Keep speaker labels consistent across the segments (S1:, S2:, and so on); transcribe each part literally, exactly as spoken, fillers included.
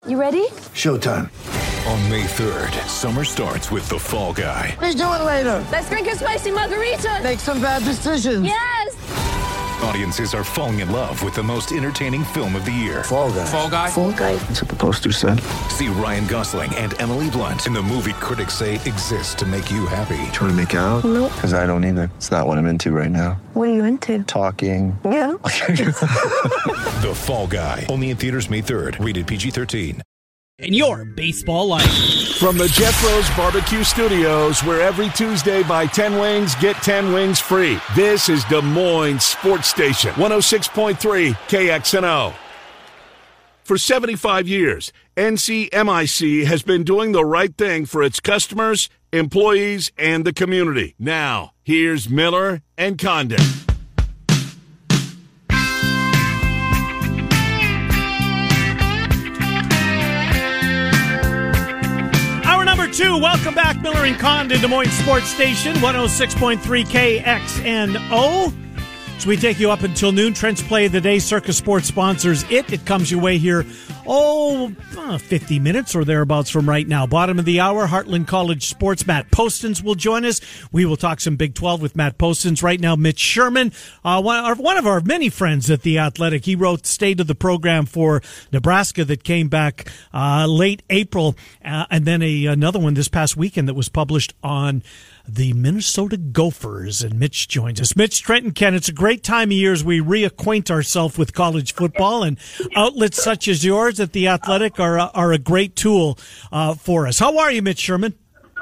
S1: You ready?
S2: Showtime.
S3: On May third, summer starts with The Fall Guy.
S2: Let's do it later.
S1: Let's drink a spicy margarita.
S2: Make some bad decisions.
S1: Yes!
S3: Audiences are falling in love with the most entertaining film of the year.
S2: Fall Guy.
S3: Fall Guy?
S1: Fall guy.
S2: That's what the poster said.
S3: See Ryan Gosling and Emily Blunt in the movie critics say exists to make you happy.
S2: Trying to make it out?
S1: Nope.
S2: Because I don't either. It's not what I'm into right now.
S1: What are you into?
S2: Talking.
S1: Yeah.
S3: The Fall Guy. Only in theaters May third. Rated P G thirteen.
S4: In your baseball life.
S5: From the Jethro's Barbecue Studios, where every Tuesday buy ten wings, get ten wings free. This is Des Moines Sports Station, one oh six point three K X N O. For seventy-five years, N C M I C has been doing the right thing for its customers, employees, and the community. Now, here's Miller and Condon.
S4: Two, welcome back, Miller and Condon, Des Moines Sports Station, one oh six point three K X N O. So we take you up until noon. Trent's Play of the Day, Circus Sports sponsors it. It comes your way here, oh, uh, fifty minutes or thereabouts from right now. Bottom of the hour, Heartland College Sports. Matt Postins will join us. We will talk some Big twelve with Matt Postins. Right now, Mitch Sherman, uh, one, one of our many friends at The Athletic. He wrote State of the Program for Nebraska that came back uh, late April, uh, and then a, another one this past weekend that was published on the Minnesota Gophers, and Mitch joins us. Mitch, Trent, and Ken, it's a great time of year as we reacquaint ourselves with college football, and outlets such as yours at The Athletic are, are a great tool uh, for us. How are you, Mitch Sherman?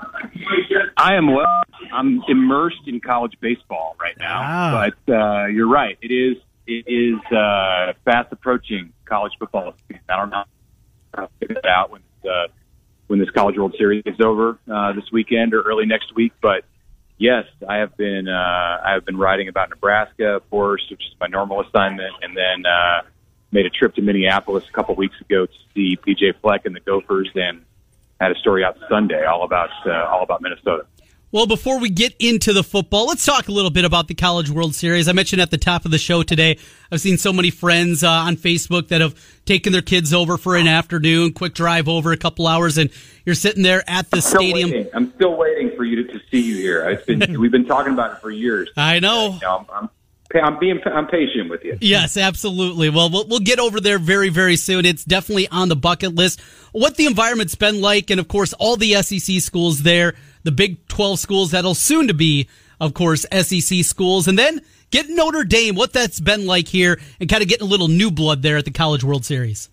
S6: I am well. I'm immersed in college baseball right now, ah. but uh, you're right. It is it is uh, fast approaching college football season. I don't know how to figure it out when it's uh, when this College World Series is over uh, this weekend or early next week. But yes, I have been uh, I have been writing about Nebraska, of course, which is my normal assignment, and then uh, made a trip to Minneapolis a couple weeks ago to see P J Fleck and the Gophers, and had a story out Sunday all about uh, all about Minnesota.
S4: Well, before we get into the football, let's talk a little bit about the College World Series. I mentioned at the top of the show today, I've seen so many friends uh, on Facebook that have taken their kids over for an afternoon, quick drive over a couple hours, and you're sitting there at the
S6: I'm still
S4: stadium.
S6: Waiting. I'm still waiting for you to, to see you here. It's been, we've been talking about it for years.
S4: I know.
S6: You know I'm, I'm, I'm being I'm patient with you.
S4: Yes, absolutely. Well, well, we'll get over there very, very soon. It's definitely on the bucket list. What the environment's been like, and of course, all the S E C schools there, the Big twelve schools that'll soon to be, of course, S E C schools, and then get Notre Dame, what that's been like here, and kind of getting a little new blood there at the College World Series.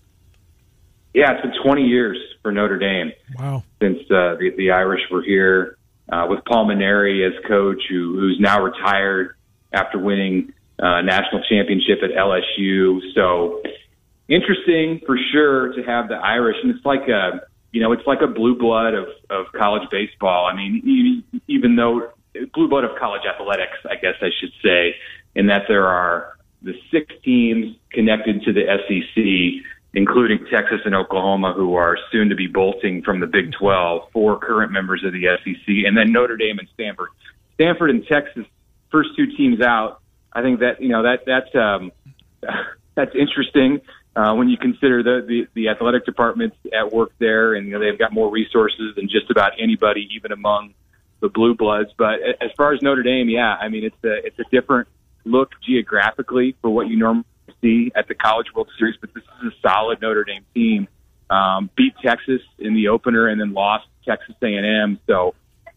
S6: Yeah, it's been twenty years for Notre Dame.
S4: Wow.
S6: Since uh, the, the Irish were here uh, with Paul Mainieri as coach, who, who's now retired after winning uh, national championship at L S U. So interesting for sure to have the Irish, and it's like a you know it's like a blue blood of, of college baseball. I mean, even though blue blood of college athletics, I guess I should say, in that there are the six teams connected to the S E C, including Texas and Oklahoma, who are soon to be bolting from the Big twelve, four current members of the S E C, and then Notre Dame and Stanford. Stanford and Texas, first two teams out. I think that, you know, that that's um, that's interesting uh, when you consider the, the, the athletic departments at work there, and you know, they've got more resources than just about anybody, even among the blue bloods. But as far as Notre Dame, yeah, I mean, it's a it's a different look geographically for what you normally see at the College World Series, but this is a solid Notre Dame team. Um, beat Texas in the opener and then lost Texas A and M. So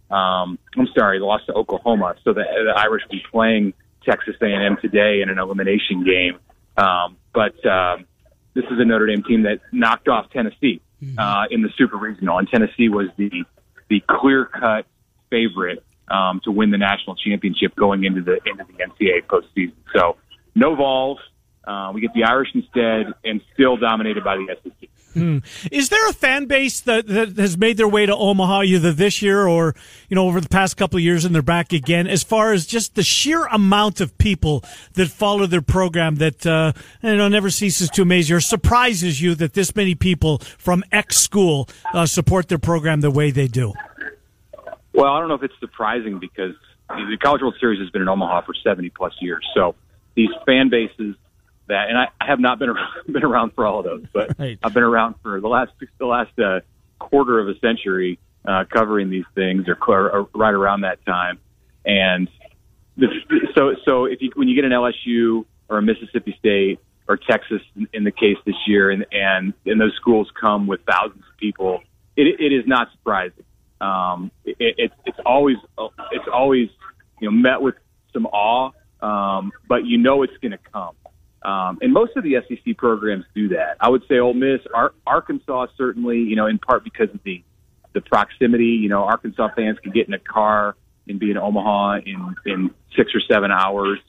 S6: um, I'm sorry, lost to Oklahoma. So the, the Irish will be playing Texas A and M today in an elimination game. Um, but um, this is a Notre Dame team that knocked off Tennessee uh, in the Super Regional, and Tennessee was the the clear-cut favorite um, to win the national championship going into the into the N C A A postseason. So no Vols. Uh, we get the Irish instead, and still dominated by the S E C.
S4: Hmm. Is there a fan base that, that has made their way to Omaha either this year or, you know, over the past couple of years, and they're back again, as far as just the sheer amount of people that follow their program that, uh, you know, never ceases to amaze you or surprises you that this many people from X school uh, support their program the way they do?
S6: Well, I don't know if it's surprising because the College World Series has been in Omaha for seventy plus years. So these fan bases that, and I, I have not been around, been around for all of those, but
S4: right.
S6: I've been around for the last the last uh, quarter of a century uh, covering these things, or, or right around that time. And the, so, so if you when you get an L S U or a Mississippi State or Texas in, in the case this year, and and, and those schools come with thousands of people, it, it is not surprising. Um, it, it, it's always it's always you know met with some awe, um, but you know it's going to come. Um, and most of the S E C programs do that. I would say Ole Miss, Ar- Arkansas certainly, you know, in part because of the the proximity. You know, Arkansas fans can get in a car and be in Omaha in, in six or seven hours.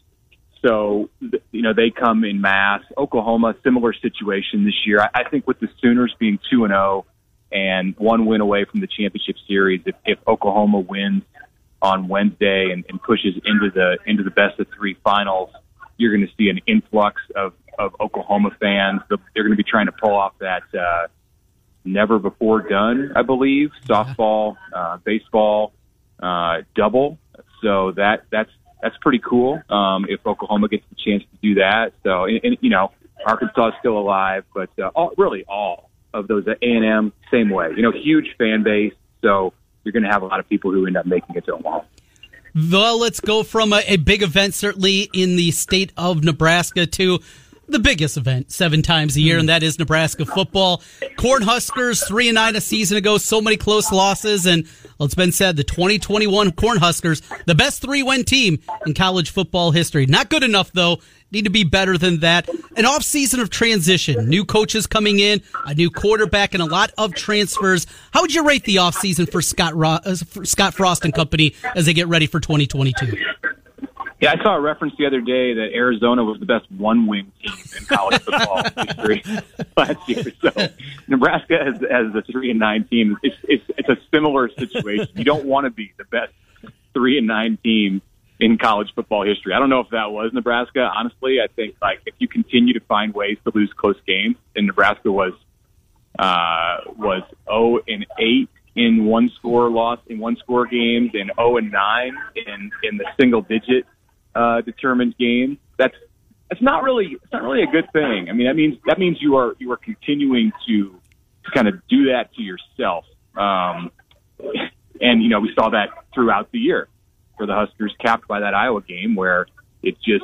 S6: So, you know, they come in mass. Oklahoma, similar situation this year. I, I think with the Sooners being two and zero and one win away from the championship series, if, if Oklahoma wins on Wednesday and, and pushes into the into the best of three finals, you're going to see an influx of, of Oklahoma fans. They're going to be trying to pull off that uh, never before done, I believe, softball, uh, baseball uh, double. So that that's that's pretty cool um, if Oklahoma gets the chance to do that. So, and, and you know, Arkansas is still alive, but uh, all, really all of those, A and M, same way. You know, huge fan base. So you're going to have a lot of people who end up making it to Omaha.
S7: Well, let's go from a, a big event, certainly in the state of Nebraska, to the biggest event seven times a year, and that is Nebraska football. Cornhuskers, three and nine a season ago, so many close losses, and well, it's been said the twenty twenty-one Cornhuskers, the best three-win team in college football history. Not good enough, though. Need to be better than that. An off-season of transition, new coaches coming in, a new quarterback, and a lot of transfers. How would you rate the off-season for Scott Ro- uh, for Scott Frost and company as they get ready for twenty twenty-two?
S6: Yeah, I saw a reference the other day that Arizona was the best one-wing team in college football history last year. So Nebraska as, as a three and nine team, it's, it's it's a similar situation. You don't want to be the best three and nine team in college football history. I don't know if that was Nebraska. Honestly, I think like if you continue to find ways to lose close games, and Nebraska was uh, was zero and eight in one score loss in one score games, and zero and nine in in the single digit uh, determined game. That's that's not really it's not really a good thing. I mean, that means that means you are you are continuing to, to kind of do that to yourself. Um, and you know, we saw that throughout the year for the Huskers, capped by that Iowa game where it just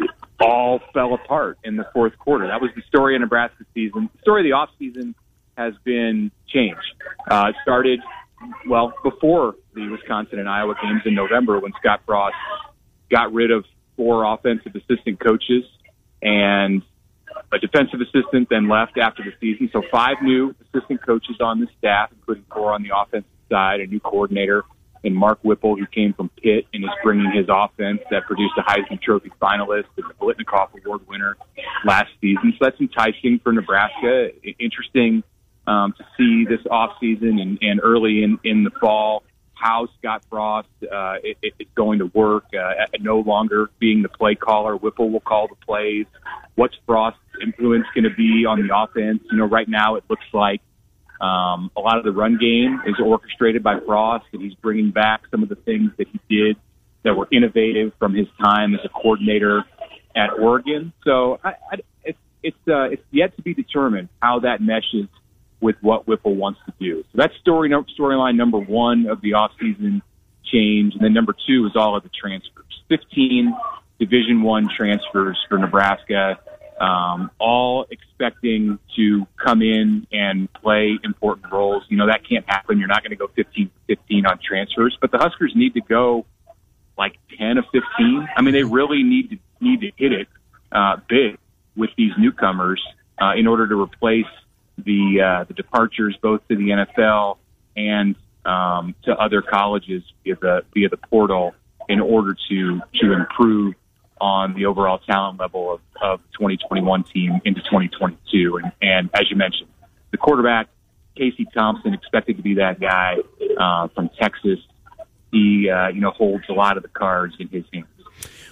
S6: all fell apart in the fourth quarter. That was the story of Nebraska season. The story of the off season has been changed. Uh, it started well before the Wisconsin and Iowa games in November when Scott Frost got rid of four offensive assistant coaches and a defensive assistant, then left after the season. So five new assistant coaches on the staff, including four on the offensive side, a new coordinator, and Mark Whipple, who came from Pitt and is bringing his offense that produced a Heisman Trophy finalist and the Biletnikoff Award winner last season. So that's enticing for Nebraska. Interesting um, to see this offseason and, and early in, in the fall how Scott Frost uh, it, it, it's going to work. Uh, no longer being the play caller, Whipple will call the plays. What's Frost's influence going to be on the offense? You know, right now it looks like um, a lot of the run game is orchestrated by Frost, and he's bringing back some of the things that he did that were innovative from his time as a coordinator at Oregon. So I, I, it's it's uh, it's yet to be determined how that meshes with what Whipple wants to do. So that's story storyline number one of the offseason change. And then number two is all of the transfers. fifteen Division One transfers for Nebraska, um, all expecting to come in and play important roles. You know, that can't happen. You're not going to go fifteen fifteen on transfers, but the Huskers need to go like ten of fifteen. I mean, they really need to need to hit it uh, big with these newcomers uh, in order to replace the uh, the departures both to the N F L and um, to other colleges via the via the portal in order to to improve on the overall talent level of, of the twenty twenty-one team into twenty twenty-two. And, and as you mentioned, the quarterback, Casey Thompson, expected to be that guy uh, from Texas. He uh, you know holds a lot of the cards in his hands.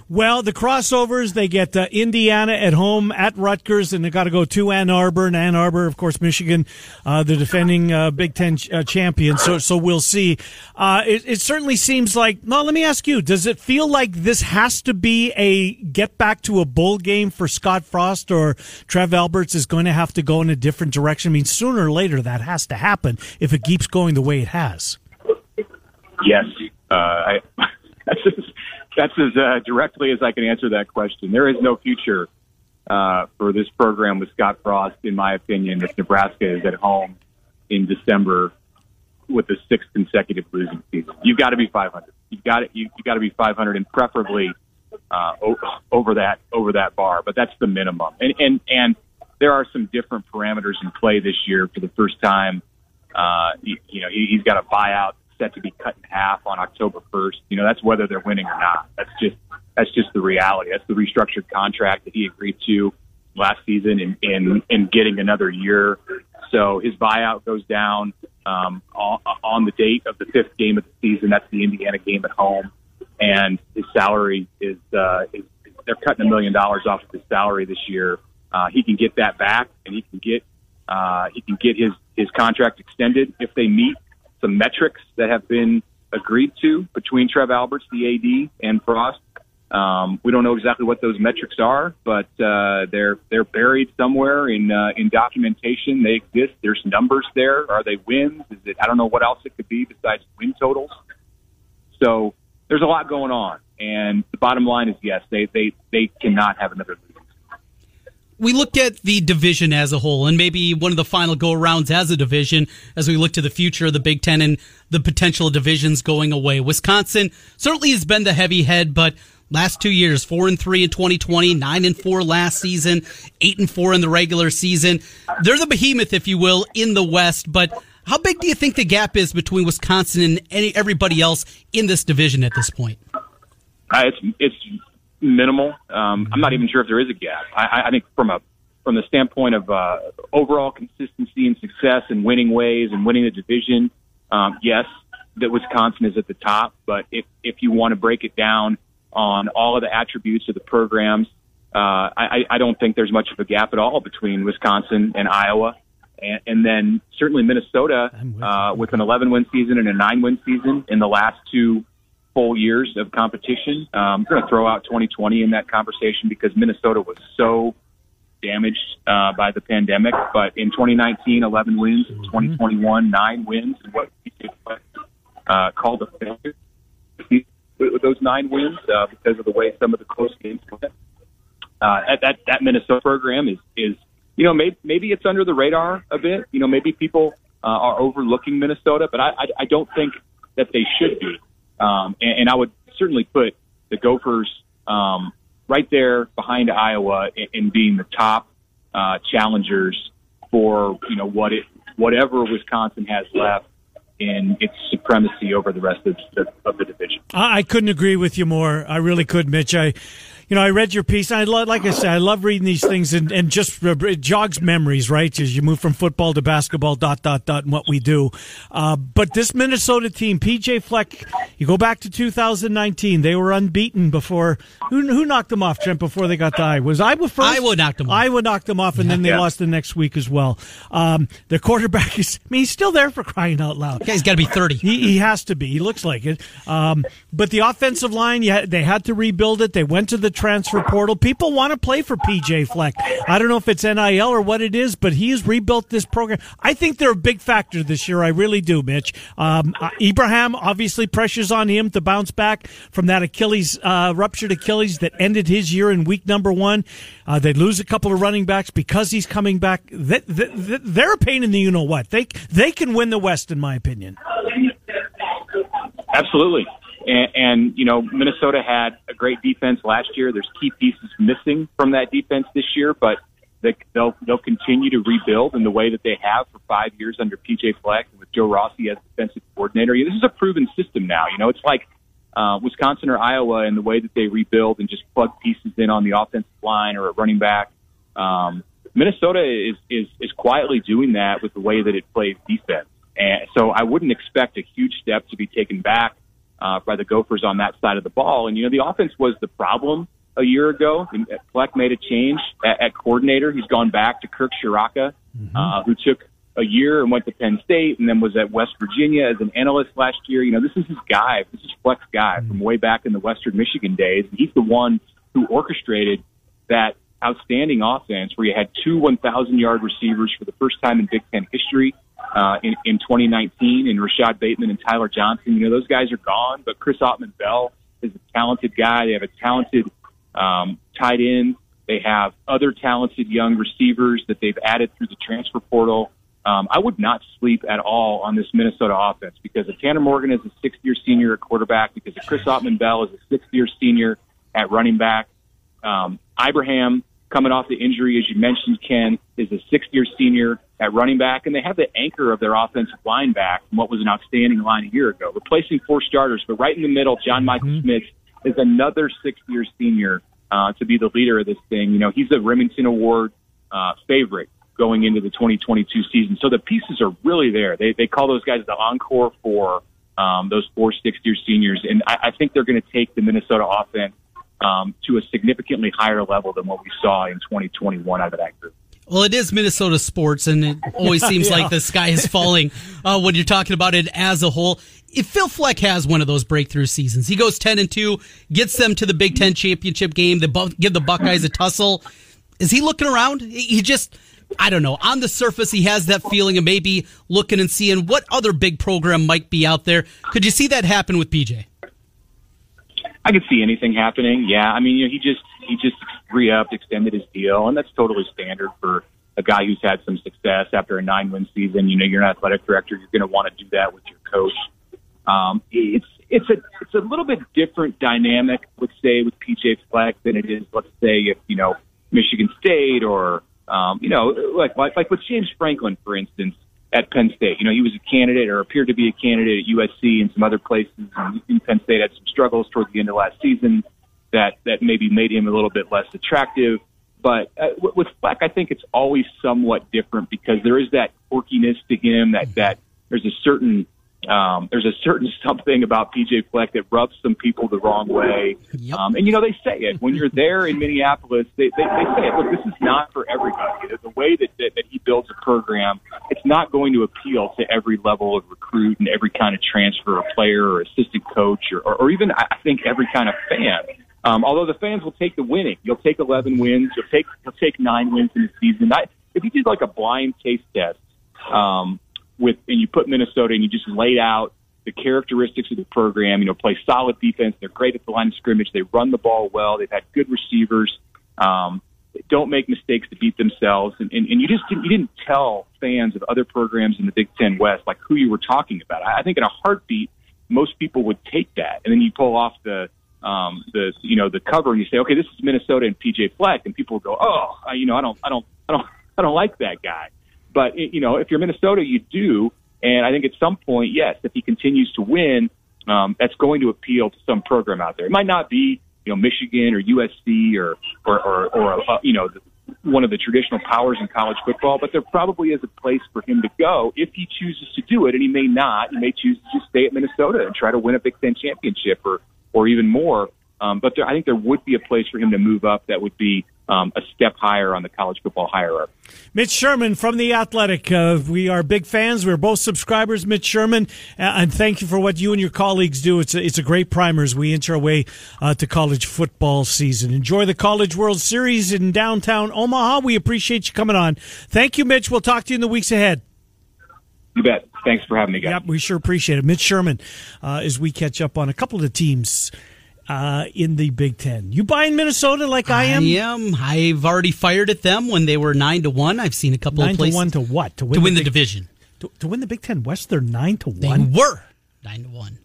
S4: Well, the crossovers, they get uh, Indiana at home at Rutgers, and they got to go to Ann Arbor. And Ann Arbor, of course, Michigan, uh, the defending uh, Big Ten ch- uh, champion. So, so we'll see. Uh, it, it certainly seems like. Well, let me ask you: does it feel like this has to be a get back to a bowl game for Scott Frost, or Trev Alberts is going to have to go in a different direction? I mean, sooner or later that has to happen if it keeps going the way it has.
S6: Yes, uh, I, that's as, that's as uh, directly as I can answer that question. There is no future uh, for this program with Scott Frost, in my opinion, if Nebraska is at home in December with a sixth consecutive losing season. You've got to be five hundred. You've got to you, you got to be five hundred, and preferably uh, o- over that over that bar. But that's the minimum. And and and there are some different parameters in play this year for the first time. Uh, you, you know, he, he's got a buyout set to be cut in half on October first. You know, that's whether they're winning or not. That's just that's just the reality. That's the restructured contract that he agreed to last season in in, in getting another year. So his buyout goes down um, on, on the date of the fifth game of the season. That's the Indiana game at home, and his salary is, uh, is they're cutting a million dollars off of his salary this year. Uh, he can get that back, and he can get uh, he can get his his contract extended if they meet some metrics that have been agreed to between Trev Alberts, the A D, and Frost. Um, we don't know exactly what those metrics are, but uh, they're they're buried somewhere in uh, in documentation. They exist. There's numbers there. Are they wins? Is it? I don't know what else it could be besides win totals. So there's a lot going on, and the bottom line is yes, they they they cannot have another losing.
S7: We look at the division as a whole, and maybe one of the final go-arounds as a division as we look to the future of the Big Ten and the potential divisions going away. Wisconsin certainly has been the heavy head, but last two years, four and three in twenty twenty, nine and four last season, eight and four in the regular season. They're the behemoth, if you will, in the West. But how big do you think the gap is between Wisconsin and any, everybody else in this division at this point?
S6: Uh, it's it's minimal. Um, I'm not even sure if there is a gap. I, I think from a from the standpoint of uh, overall consistency and success and winning ways and winning the division, um, yes, that Wisconsin is at the top. But if if you want to break it down on all of the attributes of the programs, uh, I, I don't think there's much of a gap at all between Wisconsin and Iowa. And, and then certainly Minnesota uh, with an eleven-win season and a nine-win season in the last two full years of competition. Um, I'm going to throw out twenty twenty in that conversation because Minnesota was so damaged uh, by the pandemic. But in twenty nineteen, eleven wins. In twenty twenty-one, nine wins. And what uh, called a failure with those nine wins uh, because of the way some of the close games went. Uh, that that Minnesota program is is you know maybe maybe it's under the radar a bit. You know maybe people uh, are overlooking Minnesota, but I, I I don't think that they should be. Um, and, and I would certainly put the Gophers um, right there behind Iowa in, in being the top uh, challengers for you know what it whatever Wisconsin has left in its supremacy over the rest of the, of the division.
S4: I couldn't agree with you more. I really could, Mitch. I, you know, I read your piece. I lo- like I said, I love reading these things and, and just it jogs memories, right? As you move from football to basketball, dot, dot, dot, and what we do. Uh, but this Minnesota team, P J Fleck, you go back to two thousand nineteen, they were unbeaten before. Who, who knocked them off, Trent, before they got to Iowa? Was Iowa first?
S7: Iowa knocked them off.
S4: Iowa knocked them off, and then they
S6: yeah.
S4: lost the next week as well. Um, their quarterback is, I mean, he's still there for crying out loud.
S7: Yeah, he's got to be thirty.
S4: He, he has to be. He looks like it. Um, but the offensive line, yeah, they had to rebuild it. They went to the transfer portal. People want to play for P J Fleck. I don't know if it's N I L or what it is, but he has rebuilt this program. I think they're a big factor this year. I really do, Mitch. Um, uh, Ibrahim, obviously, pressures on him to bounce back from that Achilles, uh, ruptured Achilles that ended his year in week number one. Uh, they lose a couple of running backs because he's coming back. They, they, they're a pain in the you-know-what. They, they can win the West, in my opinion.
S6: Absolutely. And, and, you know, Minnesota had a great defense last year. There's key pieces missing from that defense this year, but they, they'll they'll continue to rebuild in the way that they have for five years under P J Fleck and with Joe Rossi as defensive coordinator. This is a proven system now. You know, it's like uh, Wisconsin or Iowa in the way that they rebuild and just plug pieces in on the offensive line or a running back. Um, Minnesota is, is, is quietly doing that with the way that it plays defense. And so I wouldn't expect a huge step to be taken back uh, by the Gophers on that side of the ball. And, you know, the offense was the problem a year ago. And Fleck made a change at, at coordinator. He's gone back to Kirk Shiraka, mm-hmm. uh, who took a year and went to Penn State and then was at West Virginia as an analyst last year. You know, this is his guy. This is Fleck's guy mm-hmm. from way back in the Western Michigan days. And he's the one who orchestrated that outstanding offense where you had two one thousand yard receivers for the first time in Big Ten history uh, in, in twenty nineteen, in Rashad Bateman and Tyler Johnson. You know, those guys are gone, but Chris Ottman-Bell is a talented guy. They have a talented um, tight end. They have other talented young receivers that they've added through the transfer portal. Um, I would not sleep at all on this Minnesota offense because if Tanner Morgan is a sixth-year senior at quarterback, because if Chris Ottman-Bell is a sixth-year senior at running back, um, Ibrahim, coming off the injury, as you mentioned, Ken, is a sixth-year senior at running back, and they have the anchor of their offensive line back from what was an outstanding line a year ago, replacing four starters. But right in the middle, John Michael mm-hmm. Schmitz is another sixth-year senior uh, to be the leader of this thing. You know, he's a Remington Award uh, favorite going into the twenty twenty-two season. So the pieces are really there. They they call those guys the encore for um, those four sixth-year seniors, and I, I think they're going to take the Minnesota offense um, to a significantly higher level than what we saw in twenty twenty-one out of that group.
S7: Well, it is Minnesota sports, and it always seems yeah. like the sky is falling uh, when you're talking about it as a whole. If Phil Fleck has one of those breakthrough seasons, he goes ten and two, gets them to the Big Ten championship game, they both give the Buckeyes a tussle. Is he looking around? He just, I don't know. On the surface, he has that feeling of maybe looking and seeing what other big program might be out there. Could you see that happen with P J?
S6: I could see anything happening. Yeah, I mean, you know, he just he just re-upped, extended his deal, and that's totally standard for a guy who's had some success after a nine-win season. You know, you're an athletic director; you're going to want to do that with your coach. Um, it's it's a it's a little bit different dynamic, let's say, with P J Fleck than it is, let's say, if you know Michigan State or um, you know, like like like with James Franklin, for instance, at Penn State. You know, he was a candidate or appeared to be a candidate at U S C and some other places. And in Penn State had some struggles towards the end of last season that, that maybe made him a little bit less attractive. But uh, with Fleck, I think it's always somewhat different because there is that quirkiness to him, that, that there's a certain um, there's a certain something about P J Fleck that rubs some people the wrong way. Yep. Um, and, you know, they say it. When you're there in Minneapolis, they, they, they say it. Look, this is not for everybody. The way that, that, that he builds a program, it's not going to appeal to every level of recruit and every kind of transfer of player or assistant coach or, or, or even, I think, every kind of fan. Um, although the fans will take the winning. You'll take eleven wins. You'll take you'll take nine wins in the season. I, if you did like a blind taste test um, with, and you put Minnesota and you just laid out the characteristics of the program, you know, play solid defense. They're great at the line of scrimmage. They run the ball well. They've had good receivers. Um, don't make mistakes to beat themselves. And, and, and you just didn't, you didn't tell fans of other programs in the Big Ten West like who you were talking about. I, I think in a heartbeat, most people would take that. And then you pull off the um, the you know the cover and you say, okay, this is Minnesota and P J Fleck, and people go, oh, I, you know, I don't, I don't, I don't, I don't like that guy. But you know, if you're Minnesota, you do. And I think at some point, yes, if he continues to win, um, that's going to appeal to some program out there. It might not be, you know, Michigan or U S C or or or, or uh, you know, the, one of the traditional powers in college football, but there probably is a place for him to go if he chooses to do it, and he may not. He may choose to just stay at Minnesota and try to win a Big Ten championship or or even more. Um, but there, I think there would be a place for him to move up that would be um, a step higher on the college football hierarchy.
S4: Mitch Sherman from The Athletic. Uh, we are big fans. We're both subscribers, Mitch Sherman, uh, and thank you for what you and your colleagues do. It's a, it's a great primer as we inch our way uh, to college football season. Enjoy the College World Series in downtown Omaha. We appreciate you coming on. Thank you, Mitch. We'll talk to you in the weeks ahead.
S6: You bet. Thanks for having me, guys.
S4: Yep, we sure appreciate it. Mitch Sherman, uh, as we catch up on a couple of the teams Uh, in the Big Ten. You buying Minnesota like I am?
S7: I am. I've already fired at them when they were nine to one. I've seen a couple
S4: nine
S7: of places.
S4: Nine to one to what?
S7: To win, to win the, the big, division.
S4: To, to win the Big Ten West, they're nine to
S7: they
S4: one.
S7: They were nine to one.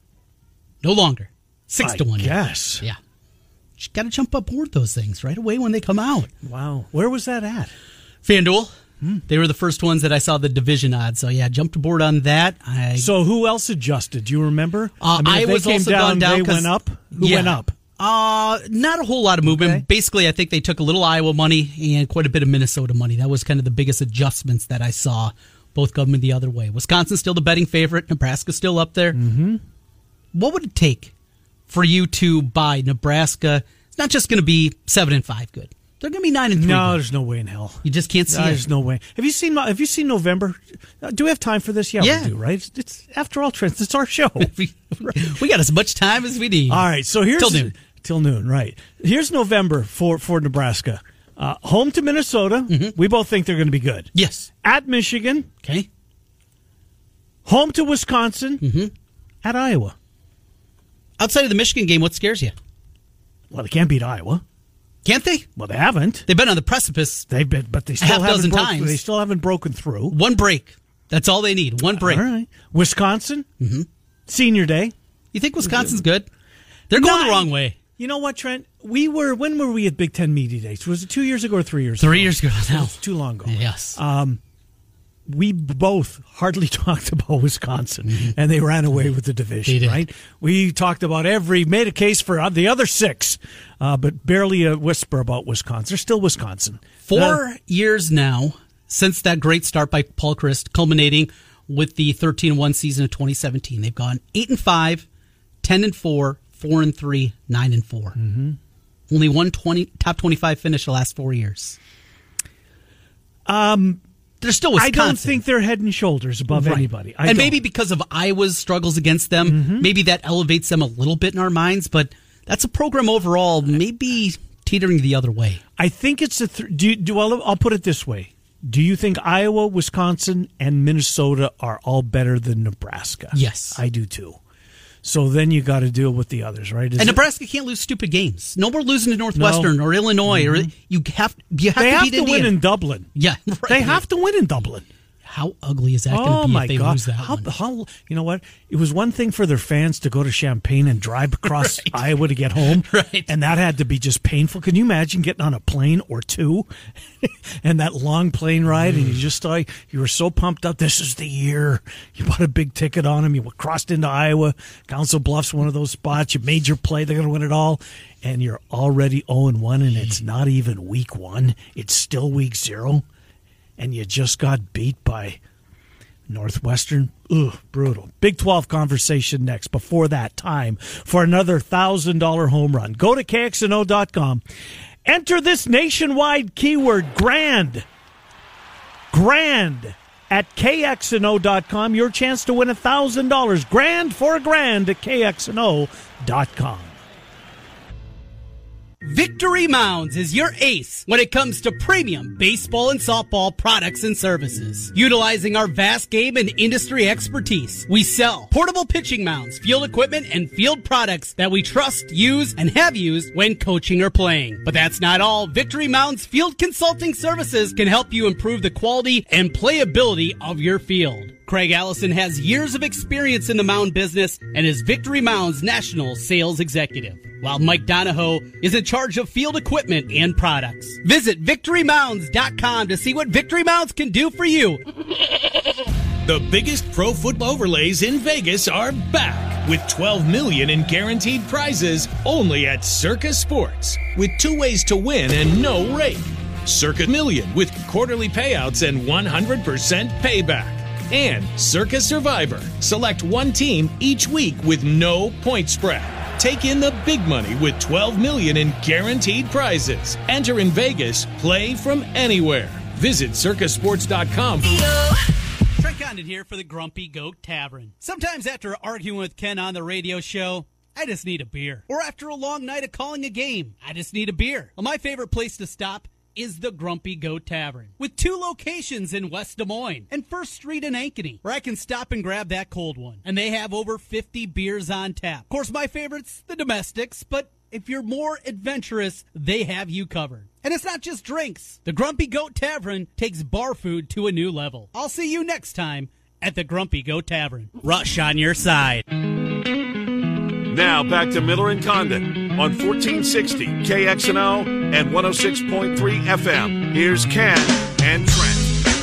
S7: No longer. Six
S4: I
S7: to one.
S4: Yes.
S7: Yeah. You got to jump up board those things right away when they come out.
S4: Wow. Where was that at?
S7: FanDuel. Hmm. They were the first ones that I saw the division odds. So, yeah, jumped aboard on that. I,
S4: so, who else adjusted? Do you remember?
S7: Uh,
S4: I, mean,
S7: I was
S4: they came
S7: also
S4: down,
S7: gone down.
S4: They went up? Who
S7: yeah.
S4: went up?
S7: Uh, not a whole lot of movement.
S4: Okay.
S7: Basically, I think they took a little Iowa money and quite a bit of Minnesota money. That was kind of the biggest adjustments that I saw, both going the other way. Wisconsin's still the betting favorite. Nebraska's still up there.
S4: Mm-hmm.
S7: what would it take for you to buy Nebraska? It's not just going to be seven and five good. They're going to be nine and three.
S4: No,
S7: good.
S4: there's no way in hell.
S7: You just can't see
S4: no,
S7: it.
S4: There's no way. Have you seen? Have you seen November? Uh, do we have time for this? Yeah,
S7: Yeah.
S4: we do. Right? It's, it's after all, Trent. It's our show.
S7: we, we got as much time as we need.
S4: All right. So here's
S7: till noon.
S4: Till noon. Right. Here's November for for Nebraska. Uh, home to Minnesota. Mm-hmm. We both think they're going to be good.
S7: Yes.
S4: At Michigan.
S7: Okay.
S4: Home to Wisconsin.
S7: Mm-hmm.
S4: At Iowa.
S7: Outside of the Michigan game, what scares you?
S4: Well, they can't beat Iowa.
S7: Can't they?
S4: Well, they haven't.
S7: They've been on the precipice.
S4: They've been, but they still
S7: half
S4: haven't
S7: dozen
S4: broken,
S7: times.
S4: They still haven't broken through.
S7: One break. That's all they need. One break.
S4: All right. Wisconsin.
S7: Mm-hmm.
S4: Senior day.
S7: You think Wisconsin's good? They're going
S4: Nine.
S7: the wrong way.
S4: You know what, Trent? We were when were we at Big Ten Media Days? Was it two years ago or three years
S7: Three
S4: ago?
S7: years ago now.
S4: It's too long ago.
S7: Yes.
S4: Um, we both hardly talked about Wisconsin, mm-hmm. and they ran away with the division, right? We talked about every, made a case for the other six, uh, but barely a whisper about Wisconsin. They're still Wisconsin.
S7: Four
S4: uh,
S7: years now since that great start by Paul Chryst, culminating with the thirteen and one season of twenty seventeen. They've gone eight and five, ten and four, four and three, nine and four.
S4: Mm-hmm.
S7: Only one twenty top twenty-five finish the last four years.
S4: Um,
S7: They're still Wisconsin.
S4: I don't think they're head and shoulders above
S7: right.
S4: anybody. I
S7: and
S4: don't.
S7: maybe because of Iowa's struggles against them,
S4: mm-hmm.
S7: maybe that elevates them a little bit in our minds, but that's a program overall maybe teetering the other way.
S4: I think it's a. Th- do, do I'll, I'll put it this way. Do you think Iowa, Wisconsin, and Minnesota are all better than Nebraska?
S7: Yes.
S4: I do too. So then you got to deal with the others, right? Is
S7: and
S4: it,
S7: Nebraska can't lose stupid games. No more losing to Northwestern
S4: no.
S7: or Illinois.
S4: Mm-hmm.
S7: Or you have you have
S4: they
S7: to
S4: have
S7: beat
S4: to
S7: Indiana.
S4: win in Dublin.
S7: Yeah, right.
S4: They have to win in Dublin.
S7: How ugly is that going to
S4: Oh
S7: be
S4: my
S7: if they
S4: God.
S7: lose that
S4: how,
S7: one?
S4: how, you know what? It was one thing for their fans to go to Champaign and drive across
S7: right.
S4: Iowa to get home.
S7: Right.
S4: And that had to be just painful. Can you imagine getting on a plane or two and that long plane ride mm. and you just thought you were so pumped up. This is the year. You bought a big ticket on them. You crossed into Iowa. Council Bluffs, one of those spots. You made your play. They're going to win it all. And you're already oh and one and it's not even week one. It's still week zero. And you just got beat by Northwestern. Ugh, brutal. Big twelve conversation next. Before that, time for another one thousand dollars home run. Go to K X N O dot com. Enter this nationwide keyword, grand. Grand at K X N O dot com. Your chance to win one thousand dollars. Grand for a grand at K X N O dot com.
S7: Victory Mounds is your ace when it comes to premium baseball and softball products and services. Utilizing our vast game and industry expertise, we sell portable pitching mounds, field equipment, and field products that we trust, use, and have used when coaching or playing. But that's not all. Victory Mounds Field Consulting Services can help you improve the quality and playability of your field. Craig Allison has years of experience in the mound business and is Victory Mounds National Sales Executive, while Mike Donahoe is in charge of field equipment and products. Visit victory mounds dot com to see what Victory Mounds can do for you.
S8: The biggest pro football overlays in Vegas are back with twelve million dollars in guaranteed prizes only at Circa Sports, with two ways to win and no rake. Circa Million with quarterly payouts and one hundred percent payback. And Circa Survivor. Select one team each week with no point spread. Take in the big money with twelve million dollars in guaranteed prizes. Enter in Vegas. Play from anywhere. Visit circa sports dot com.
S7: Trent Condon here for the Grumpy Goat Tavern. Sometimes after arguing with Ken on the radio show, I just need a beer. Or after a long night of calling a game, I just need a beer. Well, my favorite place to stop is the Grumpy Goat Tavern, with two locations in West Des Moines and First Street in Ankeny, where I can stop and grab that cold one. And they have over fifty beers on tap. Of course, my favorite's the domestics, but if you're more adventurous, they have you covered. And it's not just drinks. The Grumpy Goat Tavern takes bar food to a new level. I'll see you next time at the Grumpy Goat Tavern. Rush on your side.
S5: Now back to Miller and Condon on fourteen sixty K X N O and one oh six point three F M. Here's Ken and Trent.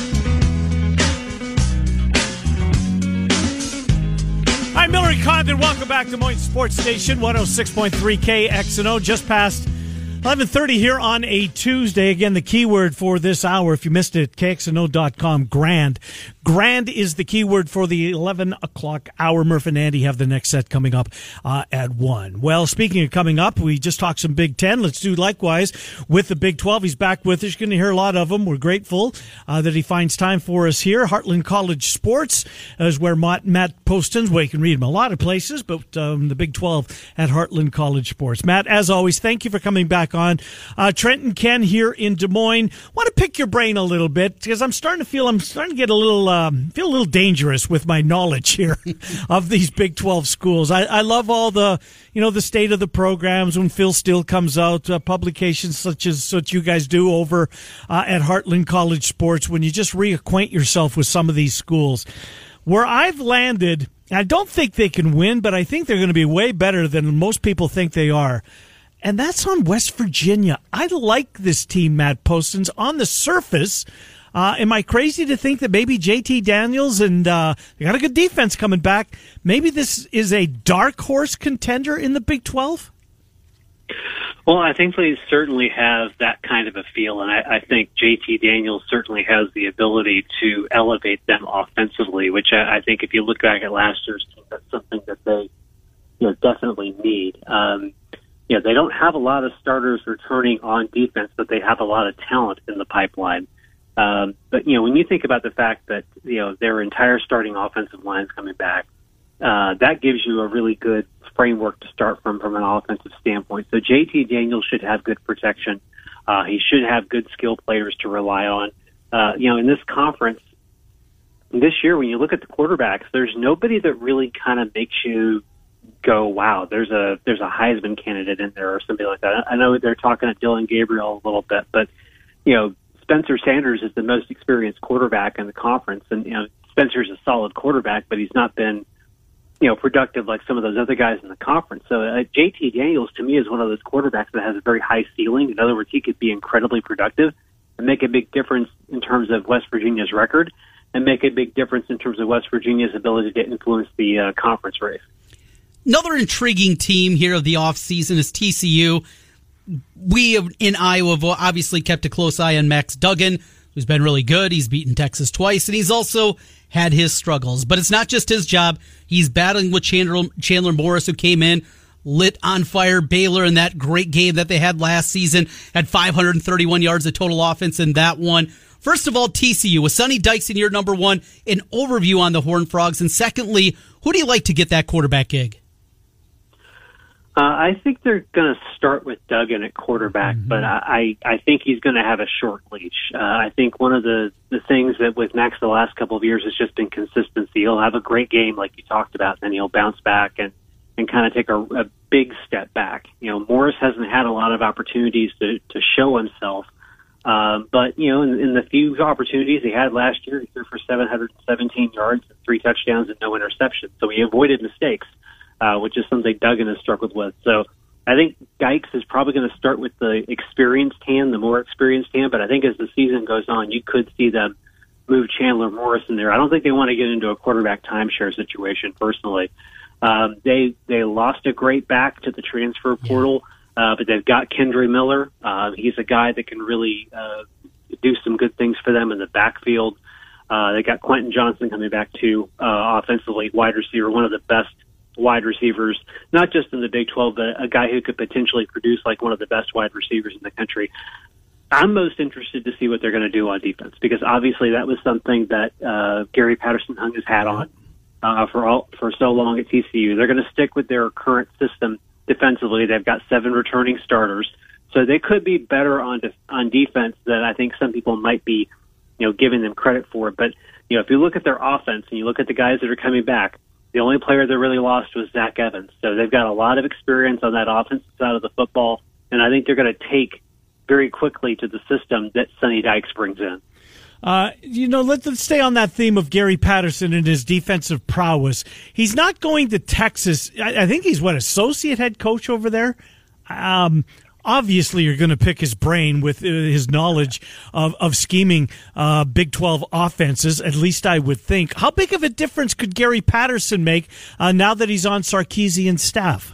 S4: Hi, Miller and Condon. Welcome back to Des Moines Sports Station, one oh six point three K X N O. Just past eleven thirty here on a Tuesday. Again, the keyword for this hour, if you missed it, K X N O dot com, grand. Grand is the keyword for the eleven o'clock hour. Murph and Andy have the next set coming up uh, at one. Well, speaking of coming up, we just talked some Big Ten. Let's do likewise with the Big twelve. He's back with us. You're going to hear a lot of them. We're grateful uh, that he finds time for us here. Heartland College Sports is where Matt, Matt Postins, well, you can read him a lot of places, but um, the Big twelve at Heartland College Sports. Matt, as always, thank you for coming back on. Uh, Trent and Ken here in Des Moines. Want to pick your brain a little bit because I'm starting to feel I'm starting to get a little um, feel a little dangerous with my knowledge here of these Big twelve schools. I, I love all the you know the state of the programs when Phil Steele comes out, uh, publications such as what you guys do over uh, at Heartland College Sports. When you just reacquaint yourself with some of these schools, where I've landed, I don't think they can win, but I think they're going to be way better than most people think they are. And that's on West Virginia. I like this team, Matt Postins. On the surface, uh, am I crazy to think that maybe J T Daniels and uh, they got a good defense coming back? Maybe this is a dark horse contender in the Big twelve?
S9: Well, I think they certainly have that kind of a feel, and I, I think J T Daniels certainly has the ability to elevate them offensively, which I, I think if you look back at last year's team, that's something that they you know, definitely need. Um, you know, they don't have a lot of starters returning on defense, but they have a lot of talent in the pipeline. Um, but, you know, when you think about the fact that, you know, their entire starting offensive line is coming back, uh, that gives you a really good framework to start from from an offensive standpoint. So J T Daniels should have good protection. Uh, he should have good skill players to rely on. Uh, you know, in this conference, this year, when you look at the quarterbacks, there's nobody that really kind of makes you go, wow, there's a there's a Heisman candidate in there or something like that. I know they're talking to Dylan Gabriel a little bit, but, you know, Spencer Sanders is the most experienced quarterback in the conference. And, you know, Spencer's a solid quarterback, but he's not been, you know, productive like some of those other guys in the conference. So uh, J T Daniels, to me, is one of those quarterbacks that has a very high ceiling. In other words, he could be incredibly productive and make a big difference in terms of West Virginia's record and make a big difference in terms of West Virginia's ability to influence the uh, conference race.
S7: Another intriguing team here of the offseason is T C U. We in Iowa have obviously kept a close eye on Max Duggan, who's been really good. He's beaten Texas twice, and he's also had his struggles. But it's not just his job. He's battling with Chandler, Chandler Morris, who came in, lit on fire Baylor in that great game that they had last season, had five hundred thirty-one yards of total offense in that one. First of all, T C U, with Sonny Dykes in year number one, an overview on the Horned Frogs. And secondly, who do you like to get that quarterback gig?
S9: Uh, I think they're going to start with Duggan at quarterback, mm-hmm. but I, I think he's going to have a short leash. Uh, I think one of the, the things that with Max the last couple of years has just been consistency. He'll have a great game like you talked about, and then he'll bounce back and, and kind of take a, a big step back. You know, Morris hasn't had a lot of opportunities to, to show himself, uh, but, you know, in, in the few opportunities he had last year, he threw for seven hundred seventeen yards, three touchdowns, and no interceptions. So he avoided mistakes. Uh, which is something Duggan has struggled with. So I think Dykes is probably going to start with the experienced hand, the more experienced hand, but I think as the season goes on, you could see them move Chandler Morris in there. I don't think they want to get into a quarterback timeshare situation, personally. Um, they they lost a great back to the transfer portal, uh, but they've got Kendre Miller. Uh, he's a guy that can really uh, do some good things for them in the backfield. Uh, they got Quentin Johnson coming back, too, uh, offensively, wide receiver, one of the best wide receivers, not just in the Big twelve, but a guy who could potentially produce like one of the best wide receivers in the country. I'm most interested to see what they're going to do on defense, because obviously that was something that uh, Gary Patterson hung his hat on uh, for all, for so long at T C U. They're going to stick with their current system defensively. They've got seven returning starters, so they could be better on de- on defense than I think some people might be, you know, giving them credit for. But you know, if you look at their offense and you look at the guys that are coming back, the only player that really lost was Zach Evans. So they've got a lot of experience on that offensive side of the football, and I think they're going to take very quickly to the system that Sonny Dykes brings in.
S4: Uh, you know, let's, let's stay on that theme of Gary Patterson and his defensive prowess. He's not going to Texas. I, I think he's, what, associate head coach over there? Um, obviously, you're going to pick his brain with his knowledge of, of scheming uh, Big twelve offenses, at least I would think. How big of a difference could Gary Patterson make uh, now that he's on Sarkisian's staff?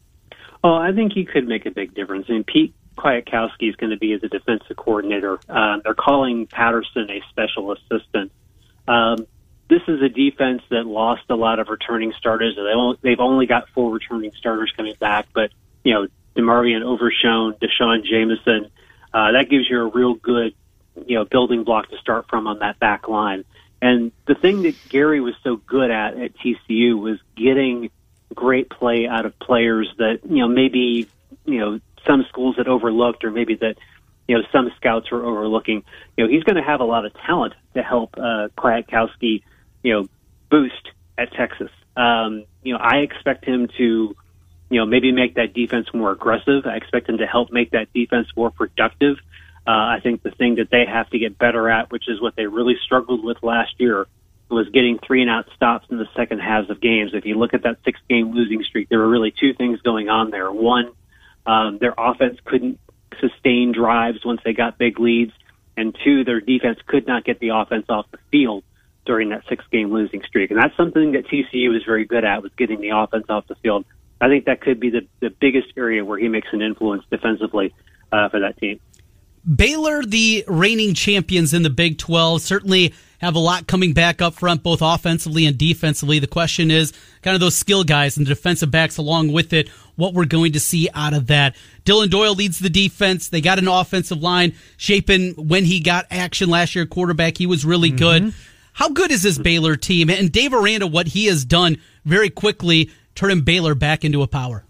S9: Oh, I think he could make a big difference. I mean, Pete Kwiatkowski is going to be the defensive coordinator. Uh, they're calling Patterson a special assistant. Um, this is a defense that lost a lot of returning starters. They only, they've only got four returning starters coming back, but, you know, DeMarvion Overshown, Deshaun Jameson, uh, that gives you a real good, you know, building block to start from on that back line. And the thing that Gary was so good at at T C U was getting great play out of players that, you know, maybe, you know, some schools had overlooked, or maybe that, you know, some scouts were overlooking. You know, he's going to have a lot of talent to help uh, Kwiatkowski, you know, boost at Texas. Um, you know, I expect him to, you know, maybe make that defense more aggressive. I expect him to help make that defense more productive. Uh, I think the thing that they have to get better at, which is what they really struggled with last year, was getting three and out stops in the second halves of games. If you look at that six game losing streak, there were really two things going on there. One, um, their offense couldn't sustain drives once they got big leads, and two, their defense could not get the offense off the field during that six game losing streak. And that's something that T C U is very good at, was getting the offense off the field. I think that could be the, the biggest area where he makes an influence defensively uh, for that team.
S7: Baylor, the reigning champions in the Big twelve, certainly have a lot coming back up front, both offensively and defensively. The question is kind of those skill guys and the defensive backs along with it, what we're going to see out of that. Dylan Doyle leads the defense. They got an offensive line. Shapen, when he got action last year, quarterback, he was really good. Mm-hmm. How good is this Baylor team? And Dave Aranda, what he has done very quickly, turning Baylor back into a power.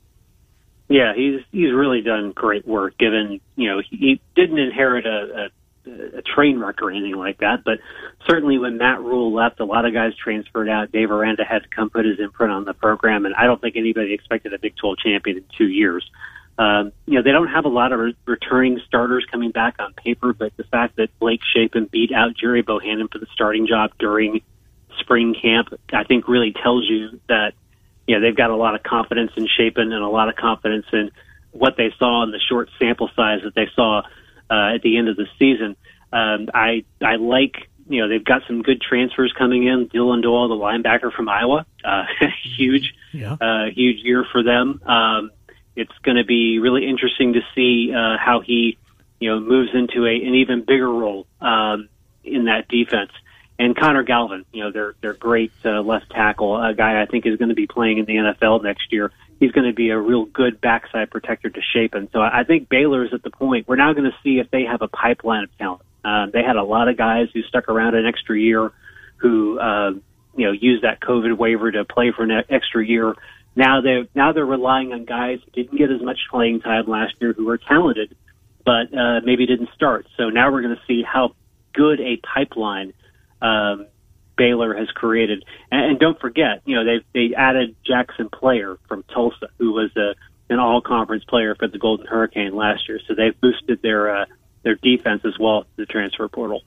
S9: Yeah, he's he's really done great work, given, you know, he, he didn't inherit a, a, a train wreck or anything like that, but certainly when Matt Rule left, a lot of guys transferred out. Dave Aranda had to come put his imprint on the program, and I don't think anybody expected a Big twelve champion in two years. Um, you know, they don't have a lot of re- returning starters coming back on paper, but the fact that Blake Shapen beat out Jerry Bohannon for the starting job during spring camp, I think really tells you that, you know, they've got a lot of confidence in Shapen and a lot of confidence in what they saw in the short sample size that they saw uh, at the end of the season. Um, I I like, you know, they've got some good transfers coming in. Dylan Doyle, the linebacker from Iowa, uh, huge,
S4: yeah.
S9: uh, huge year for them. Um, it's going to be really interesting to see uh, how he, you know, moves into a, an even bigger role um, in that defense. And Connor Galvin, you know, they're they're great uh, left tackle, a guy I think is going to be playing in the N F L next year. He's going to be a real good backside protector to Shapen. So I think Baylor's at the point. We're now going to see if they have a pipeline of talent. Uh, they had a lot of guys who stuck around an extra year, who uh, you know used that COVID waiver to play for an extra year. Now they now they're relying on guys who didn't get as much playing time last year, who were talented, but uh, maybe didn't start. So now we're going to see how good a pipeline Um, Baylor has created. And, and don't forget, you know, they they added Jackson Player from Tulsa, who was a, an all-conference player for the Golden Hurricane last year. So they've boosted their uh, their defense as well, the transfer portal.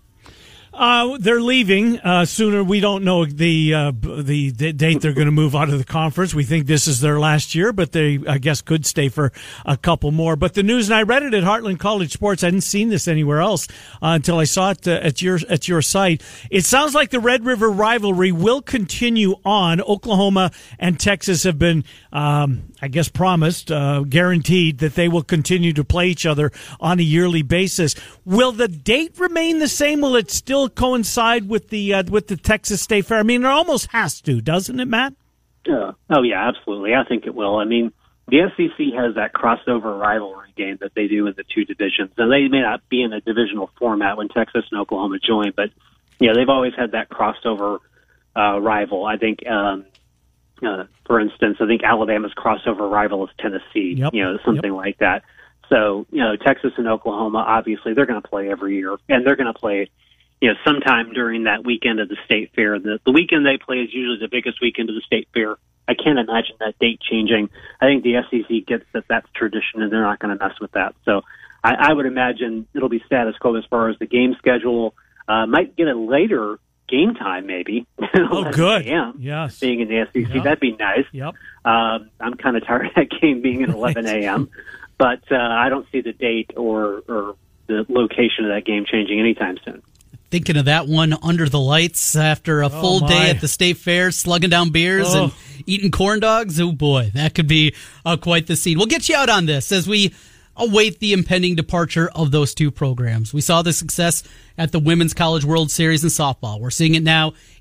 S4: Uh, they're leaving uh, sooner. We don't know the uh, the, the date they're going to move out of the conference. We think this is their last year, but they, I guess, could stay for a couple more. But the news, and I read it at Heartland College Sports. I hadn't seen this anywhere else uh, until I saw it uh, at your at your site. It sounds like the Red River rivalry will continue on. Oklahoma and Texas have been, um, I guess, promised, uh, guaranteed that they will continue to play each other on a yearly basis. Will the date remain the same? Will it still coincide with the uh, with the Texas State Fair? I mean, it almost has to, doesn't it, Matt?
S9: Uh, oh, yeah, absolutely. I think it will. I mean, the S E C has that crossover rivalry game that they do in the two divisions. And they may not be in a divisional format when Texas and Oklahoma join, but, you know, they've always had that crossover uh, rival. I think, um, uh, for instance, I think Alabama's crossover rival is Tennessee,
S4: yep.
S9: you know, something yep. like that. So, you know, Texas and Oklahoma, obviously, they're going to play every year, and they're going to play, you know, sometime during that weekend of the State Fair. The, the weekend they play is usually the biggest weekend of the State Fair. I can't imagine that date changing. I think the S E C gets that that's tradition, and they're not going to mess with that. So I, I would imagine it'll be status quo as far as the game schedule. Uh, might get a later game time, maybe.
S4: Oh, good.
S9: a.m.
S4: Yes.
S9: Being in the S E C,
S4: yep.
S9: that'd be nice.
S4: Yep.
S9: Um, I'm kind of tired of that game being at eleven a.m., but uh, I don't see the date or, or the location of that game changing anytime soon.
S7: Thinking of that one under the lights after a full
S4: oh
S7: day at the State Fair, slugging down beers oh. and eating corn dogs. Oh, boy, that could be uh, quite the scene. We'll get you out on this as we await the impending departure of those two programs. We saw the success at the Women's College World Series in softball. We're seeing it now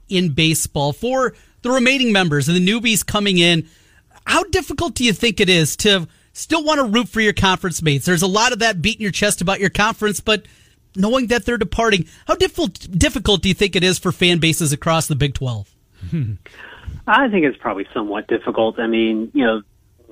S7: in baseball. For the remaining members and the newbies coming in, how difficult do you think it is to still want to root for your conference mates? There's a lot of that beating your chest about your conference, but knowing that they're departing, how difficult difficult do you think it is for fan bases across the Big twelve?
S9: I think it's probably somewhat difficult. I mean, you know,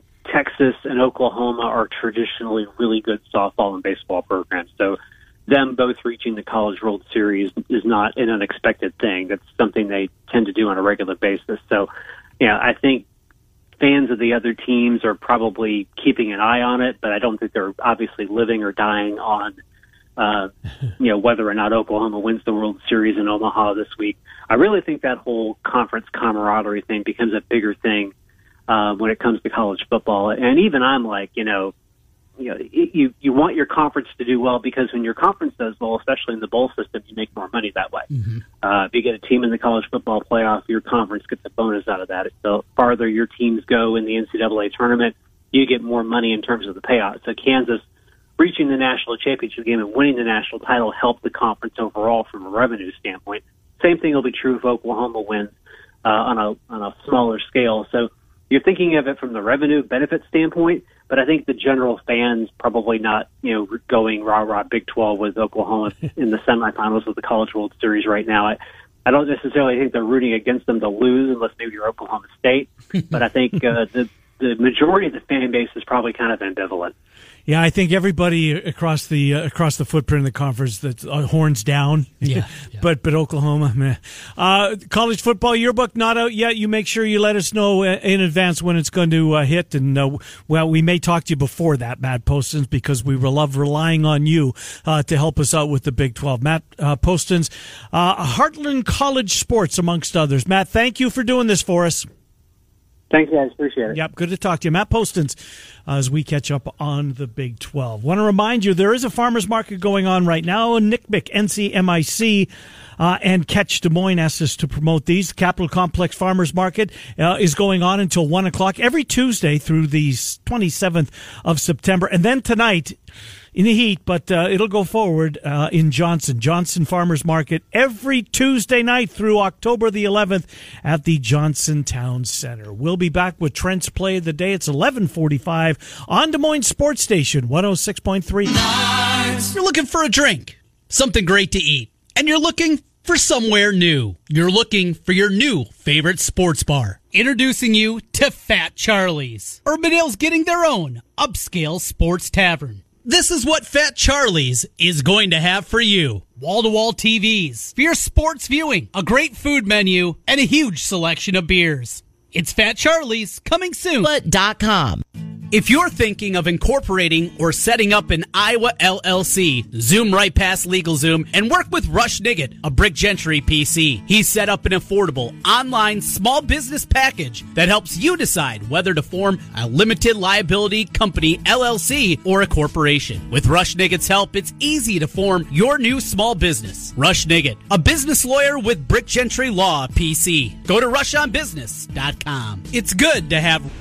S9: Texas and Oklahoma are traditionally really good softball and baseball programs. So them both reaching the College World Series is not an unexpected thing. That's something they tend to do on a regular basis. So, yeah, I think fans of the other teams are probably keeping an eye on it, but I don't think they're obviously living or dying on, uh, you know, whether or not Oklahoma wins the World Series in Omaha this week. I really think that whole conference camaraderie thing becomes a bigger thing uh, when it comes to college football. And even I'm like, you know, you know, you you want your conference to do well, because when your conference does well, especially in the bowl system, you make more money that way. Mm-hmm. Uh, if you get a team in the college football playoff, your conference gets a bonus out of that. The farther your teams go in the N C double A tournament, you get more money in terms of the payout. So Kansas reaching the national championship game and winning the national title helped the conference overall from a revenue standpoint. Same thing will be true if Oklahoma wins uh, on a on a smaller scale. So you're thinking of it from the revenue benefit standpoint, but I think the general fans probably not, you know, going rah-rah Big twelve with Oklahoma in the semifinals of the College World Series right now. I, I don't necessarily think they're rooting against them to lose, unless maybe you're Oklahoma State. But I think uh, the the majority of the fan base is probably kind of ambivalent.
S4: Yeah, I think everybody across the uh, across the footprint of the conference, that's uh, horns down.
S7: Yeah, yeah.
S4: but but Oklahoma, meh. Uh, college football yearbook not out yet. You make sure you let us know in advance when it's going to uh, hit, and uh, well, we may talk to you before that, Matt Postins, because we love relying on you uh, to help us out with the Big twelve. Matt uh, Postins, uh, Heartland College Sports, amongst others. Matt, thank you for doing this for us.
S9: Thanks, guys. Appreciate it.
S4: Yep, good to talk to you. Matt Postins, uh, as we catch up on the Big twelve. Want to remind you, there is a farmer's market going on right now. N C M I C, N C M I C, uh, and Catch Des Moines asked us to promote these. Capital Complex Farmer's Market uh, is going on until one o'clock every Tuesday through the twenty-seventh of September. And then tonight, in the heat, but uh, it'll go forward uh, in Johnson. Johnson Farmers Market every Tuesday night through October the eleventh at the Johnson Town Center. We'll be back with Trent's Play of the Day. It's eleven forty-five on Des Moines Sports Station, one oh six point three.
S7: You're looking for a drink, something great to eat, and you're looking for somewhere new. You're looking for your new favorite sports bar. Introducing you to Fat Charlie's. Urban Hill's getting their own upscale sports tavern. This is what Fat Charlie's is going to have for you. Wall-to-wall T Vs, for your sports viewing, a great food menu, and a huge selection of beers. It's Fat Charlie's, coming soon.
S10: But dot com.
S7: If you're thinking of incorporating or setting up an Iowa L L C, zoom right past LegalZoom and work with Rush Niggett, a Brick Gentry P C. He's set up an affordable online small business package that helps you decide whether to form a limited liability company, L L C, or a corporation. With Rush Niggett's help, it's easy to form your new small business. Rush Niggett, a business lawyer with Brick Gentry Law P C. Go to rush on business dot com. It's good to have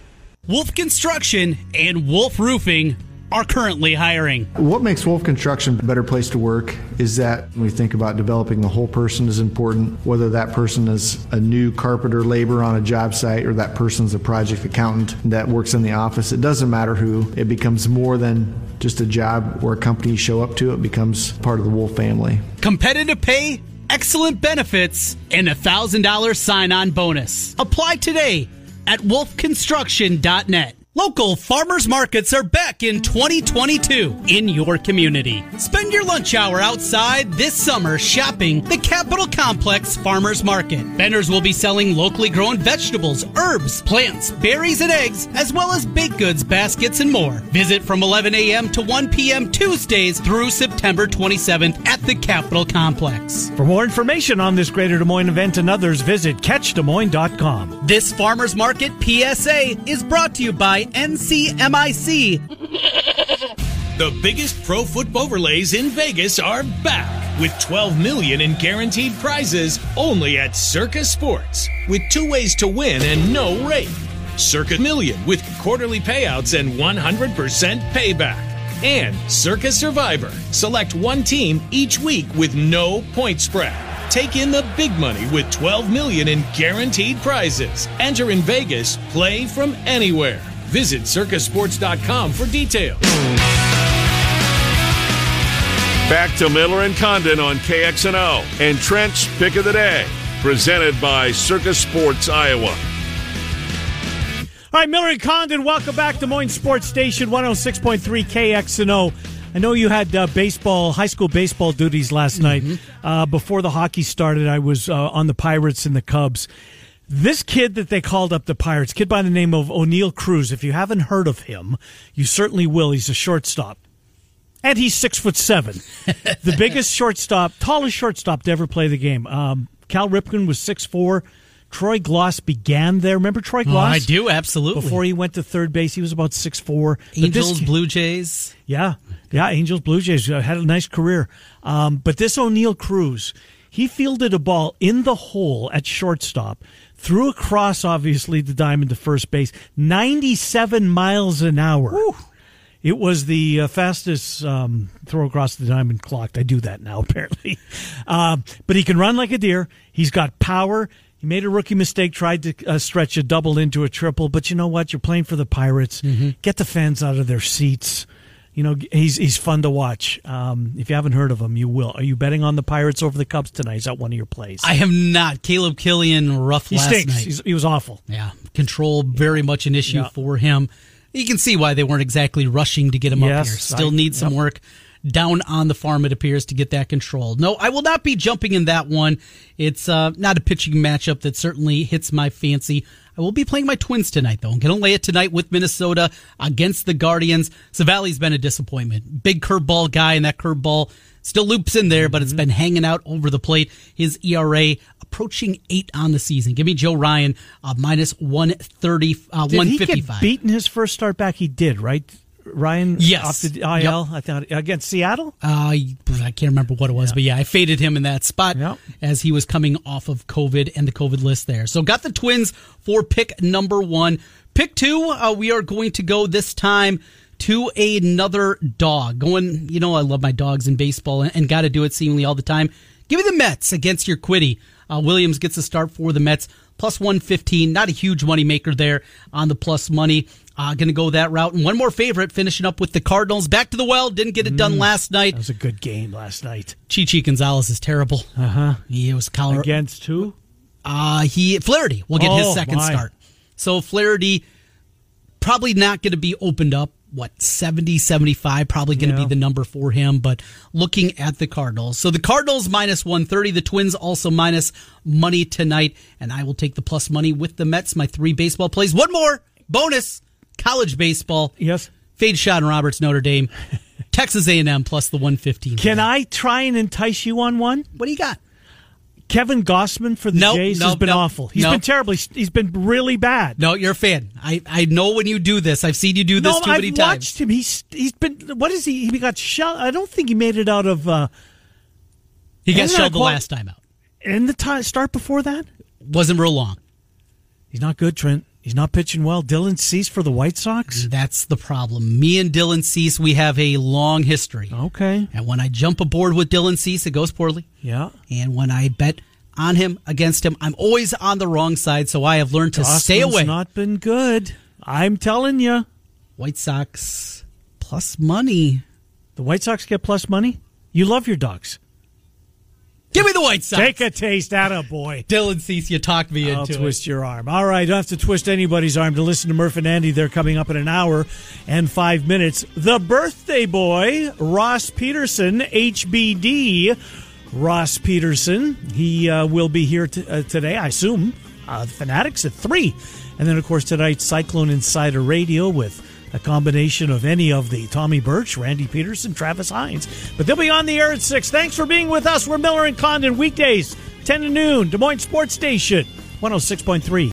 S7: Wolf Construction and Wolf Roofing are currently hiring.
S11: What makes Wolf Construction a better place to work is that when we think about developing the whole person is important, whether that person is a new carpenter labor on a job site or that person's a project accountant that works in the office. It doesn't matter who. It becomes more than just a job or a company you show up to. It becomes part of the Wolf family.
S7: Competitive pay, excellent benefits, and a one thousand dollars sign-on bonus. Apply today at wolf construction dot net. Local farmers markets are back in twenty twenty-two in your community. Spend your lunch hour outside this summer shopping the Capitol Complex Farmers Market. Vendors will be selling locally grown vegetables, herbs, plants, berries, and eggs, as well as baked goods, baskets, and more. Visit from eleven a.m. to one p.m. Tuesdays through September twenty-seventh at the Capitol Complex.
S4: For more information on this Greater Des Moines event and others, visit catch des moines dot com.
S7: This Farmers Market P S A is brought to you by N C M I C.
S8: The biggest pro football overlays in Vegas are back with twelve million dollars in guaranteed prizes only at Circa Sports, with two ways to win and no rate. Circa Million with quarterly payouts and one hundred percent payback. And Circa Survivor. Select one team each week with no point spread. Take in the big money with twelve million dollars in guaranteed prizes. Enter in Vegas, play from anywhere. Visit circus sports dot com for details.
S5: Back to Miller and Condon on K X N O and Trent's Pick of the Day, presented by Circus Sports Iowa.
S4: All right, Miller and Condon, welcome back. Des Moines Sports Station, one oh six point three K X N O. I know you had uh, baseball, high school baseball duties last mm-hmm. night. Uh, before the hockey started, I was uh, on the Pirates and the Cubs. This kid that they called up the Pirates, kid by the name of O'Neill Cruz, if you haven't heard of him, you certainly will. He's a shortstop. And he's six foot seven. The biggest shortstop, tallest shortstop to ever play the game. Um, Cal Ripken was six foot four. Troy Gloss began there. Remember Troy Gloss?
S7: Oh, I do, absolutely.
S4: Before he went to third base, he was about six foot four.
S7: Angels, Blue Jays.
S4: Yeah, yeah, Angels, Blue Jays. Uh, had a nice career. Um, but this O'Neill Cruz, he fielded a ball in the hole at shortstop, threw across, obviously, the diamond to first base, ninety-seven miles an hour. Woo. It was the uh, fastest um, throw across the diamond clocked. I do that now, apparently. Uh, but he can run like a deer. He's got power. He made a rookie mistake, tried to uh, stretch a double into a triple. But you know what? You're playing for the Pirates. Mm-hmm. Get the fans out of their seats. You know, he's he's fun to watch. Um, if you haven't heard of him, you will. Are you betting on the Pirates over the Cubs tonight? Is that one of your plays?
S7: I am not. Caleb Killian, rough
S4: he
S7: last
S4: stinks.
S7: night.
S4: He's, he was awful.
S7: Yeah, control very much an issue yeah. for him. You can see why they weren't exactly rushing to get him
S4: yes,
S7: up here. Still
S4: I,
S7: need some
S4: yep.
S7: work down on the farm, it appears, to get that control. No, I will not be jumping in that one. It's uh, not a pitching matchup that certainly hits my fancy. I will be playing my Twins tonight, though. I'm going to lay it tonight with Minnesota against the Guardians. Savali's been a disappointment. Big curveball guy, and that curveball still loops in there, but it's been hanging out over the plate. His E R A approaching eight on the season. Give me Joe Ryan, uh, minus one thirty, uh,
S4: did
S7: one
S4: he
S7: fifty-five.
S4: Get beaten his first start back? He did, right? Ryan
S7: yes.
S4: off the I L, yep. I thought, against Seattle?
S7: Uh, I can't remember what it was, yeah. but yeah, I faded him in that spot
S4: yep.
S7: as he was coming off of COVID and the COVID list there. So got the Twins for pick number one. Pick two, uh, we are going to go this time to another dog. Going, you know, I love my dogs in baseball and, and got to do it seemingly all the time. Give me the Mets against your Quiddy. Uh, Williams gets a start for the Mets, plus one fifteen. Not a huge money maker there on the plus money. Uh, going to go that route. And one more favorite, finishing up with the Cardinals. Back to the well. Didn't get it done mm, last night.
S4: That was a good game last night.
S7: Chichi Gonzalez is terrible.
S4: Uh-huh.
S7: He was Colorado.
S4: Against who?
S7: Uh, he, Flaherty will get
S4: oh,
S7: his second
S4: my.
S7: start. So Flaherty probably not going to be opened up. What, seventy, seventy-five, probably going to
S4: yeah.
S7: be the number for him, but looking at the Cardinals. So the Cardinals minus one thirty, the Twins also minus money tonight, and I will take the plus money with the Mets, my three baseball plays. One more, bonus, college baseball.
S4: Yes.
S7: Fade shot in Roberts, Notre Dame, Texas A and M plus the one fifteen.
S4: Can I try and entice you on one?
S7: What do you got?
S4: Kevin Gossman for the
S7: nope,
S4: Jays
S7: nope,
S4: has been
S7: nope,
S4: awful. He's
S7: nope.
S4: been terribly. He's been really bad.
S7: No, you're a fan. I, I know when you do this. I've seen you do this
S4: no,
S7: too
S4: I've
S7: many times.
S4: I've watched him. He's he's been. What is he? He got shelled. I don't think he made it out of. Uh,
S7: he got shelled the last time out.
S4: And the time, start before that
S7: wasn't real long.
S4: He's not good, Trent. He's not pitching well. Dylan Cease for the White Sox?
S7: That's the problem. Me and Dylan Cease, we have a long history.
S4: Okay.
S7: And when I jump aboard with Dylan Cease, it goes poorly.
S4: Yeah.
S7: And when I bet on him, against him, I'm always on the wrong side, so I have learned to
S4: Gossman's
S7: stay away.
S4: Not been good. I'm telling you.
S7: White Sox plus money.
S4: The White Sox get plus money? You love your dogs.
S7: Give me the White Sox.
S4: Take a taste, attaboy.
S7: Dylan Cease, you talked me
S4: I'll
S7: into it.
S4: I'll twist your arm. All right, don't have to twist anybody's arm to listen to Murph and Andy. They're coming up in an hour and five minutes. The birthday boy, Ross Peterson, H B D. Ross Peterson. He uh, will be here t- uh, today, I assume. Uh, the Fanatics at three. And then, of course, tonight, Cyclone Insider Radio with a combination of any of the Tommy Birch, Randy Peterson, Travis Hines. But they'll be on the air at six. Thanks for being with us. We're Miller and Condon, weekdays, ten to noon, Des Moines Sports Station, one oh six point three.